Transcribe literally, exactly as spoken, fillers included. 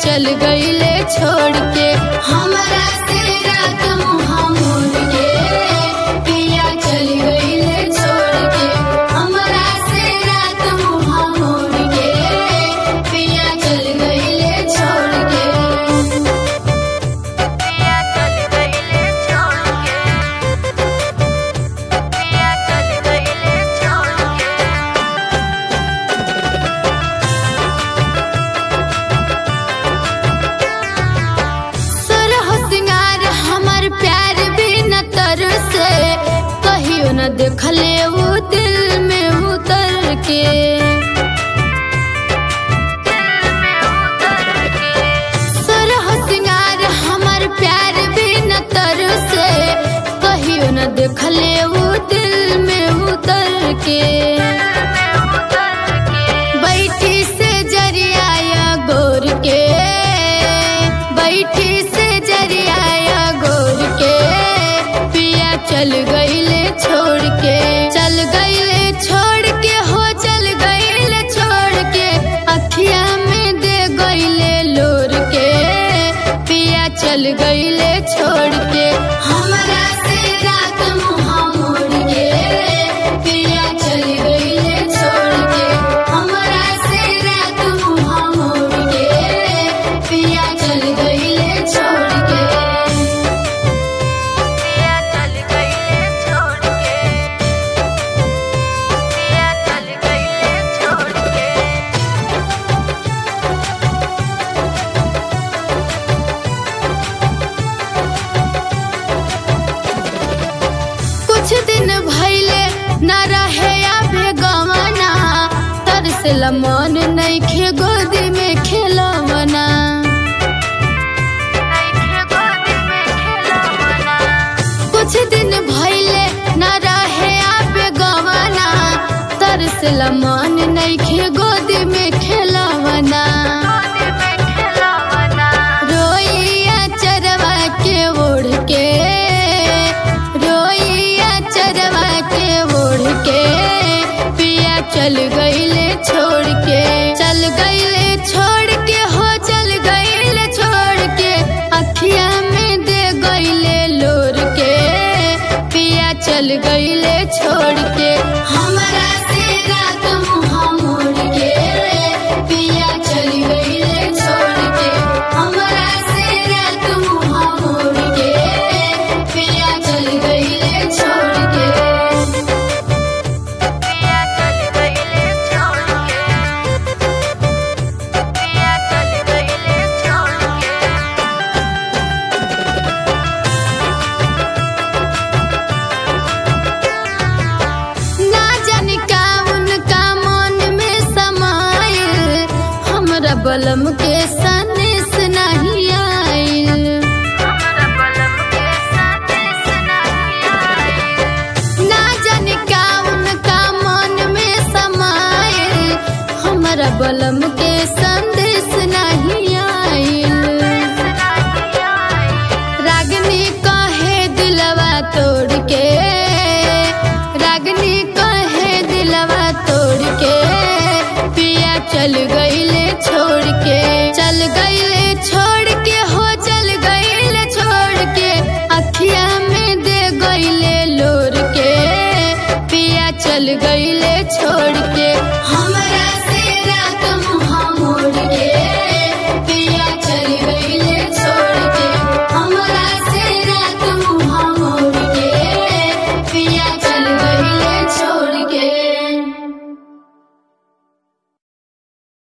चल गईले छोड़ के हमरा से रात मुहा मोड़ के पिया चल गईले छोड़ के हमरा से रात मुहा मोड़ के पिया चल गईले छोड़ के पिया चल गईले छोड़ के पिया चल गईले छोड़ के प्यार भी न तर से कहियो न देखले वो दिल में उतर के सुरह सिंगार हमार प्यार भी न तर से कहियो न देखले वो दिल में उतर के बैठी से जरिया गोर के बैठी से जरिया चल गईले छोड़ के चल गईले छोड़ के हो चल गईले छोड़ के अखिया में दे गईले लोर के पिया चल गईले छोड़ के हमरा से रात मुहा मोड़ के पिया चल गईले छोड़ के हमरा से रात मुहा मोड़ के पिया चल गईले छोड़ के कुछ दिन भइले न रहे अबे गवना तरसल मन नइखे गोदी में खेलवना कुछ दिन भइले न रहे अबे गवना तरसल मन नइखे गोदी में खेलवना रोइया चरवा के ओढ़ के चल गईले छोड़ के चल गईले छोड़ के हो चल गईले छोड़ के अखिया में दे गईले लोर के पिया चल गईले छोड़ के हमरा से रात मुहा मोड़ के पिया चल गईले छोड़ के हमरा से रात मुहा मोड़ के पिया चल गईले छोड़ के बलम के